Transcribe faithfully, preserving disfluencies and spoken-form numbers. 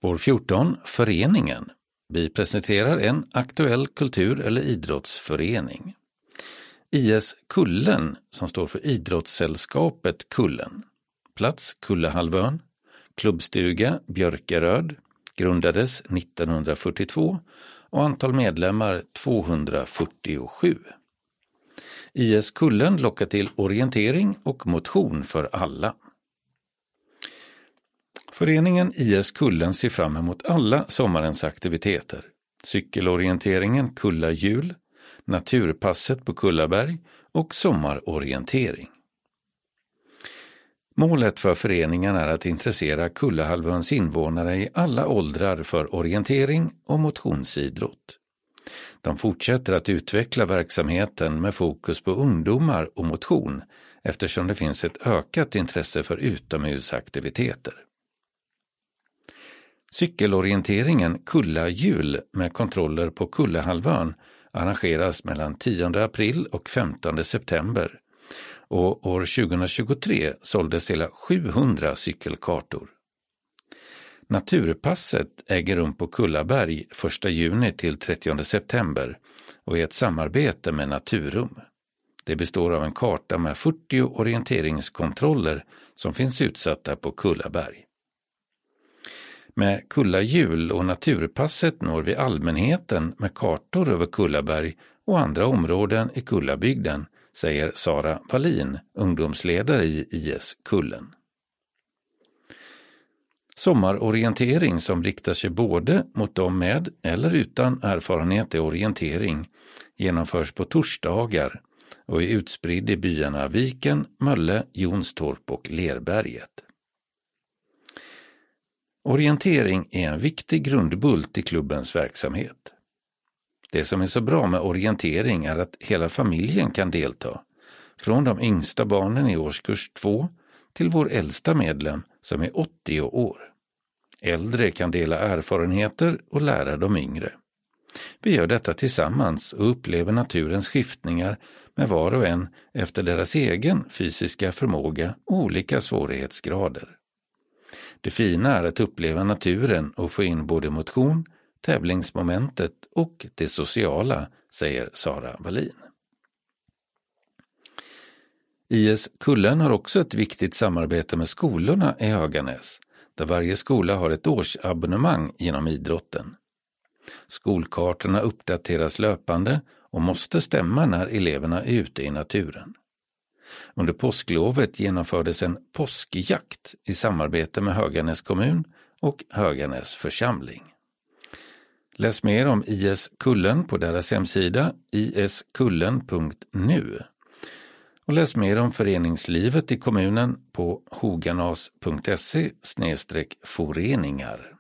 Spår fjorton, föreningen. Vi presenterar en aktuell kultur- eller idrottsförening. I S Kullen, som står för Idrottssällskapet Kullen. Plats Kullahalvön. Klubbstuga Björkeröd. Grundades nittonhundrafyrtiotvå och antal medlemmar tvåhundrafyrtiosju. I S Kullen lockar till orientering och motion för alla. Föreningen I S Kullen ser fram emot alla sommarens aktiviteter. Cykelorienteringen Kulla Hjul, naturpasset på Kullaberg och sommarorientering. Målet för föreningen är att intressera Kullahalvöns invånare i alla åldrar för orientering och motionsidrott. De fortsätter att utveckla verksamheten med fokus på ungdomar och motion eftersom det finns ett ökat intresse för utomhusaktiviteter. Cykelorienteringen Kulla Hjul med kontroller på Kullahalvön arrangeras mellan tionde april och femtonde september och år tjugohundratjugotre såldes hela sjuhundra cykelkartor. Naturpasset äger rum på Kullaberg första juni till trettionde september och är ett samarbete med Naturum. Det består av en karta med fyrtio orienteringskontroller som finns utsatta på Kullaberg. Med Kulla Hjul och Naturpasset når vi allmänheten med kartor över Kullaberg och andra områden i Kullabygden, säger Sara Wallin, ungdomsledare i I S Kullen. Sommarorientering som riktar sig både mot dem med eller utan erfarenhet i orientering genomförs på torsdagar och är utspridd i byarna Viken, Mölle, Jonstorp och Lerberget. Orientering är en viktig grundbult i klubbens verksamhet. Det som är så bra med orientering är att hela familjen kan delta, från de yngsta barnen i årskurs två till vår äldsta medlem som är åttio år. Äldre kan dela erfarenheter och lära de yngre. Vi gör detta tillsammans och upplever naturens skiftningar med var och en efter deras egen fysiska förmåga och olika svårighetsgrader. Det fina är att uppleva naturen och få in både motion, tävlingsmomentet och det sociala, säger Sara Wallin. I S Kullen har också ett viktigt samarbete med skolorna i Höganäs, där varje skola har ett årsabonnemang genom idrotten. Skolkartorna uppdateras löpande och måste stämma när eleverna är ute i naturen. Under påsklovet genomfördes en påskjakt i samarbete med Höganäs kommun och Höganäs församling. Läs mer om I S Kullen på deras hemsida i s kullen punkt nu och läs mer om föreningslivet i kommunen på hoganas punkt se slash föreningar.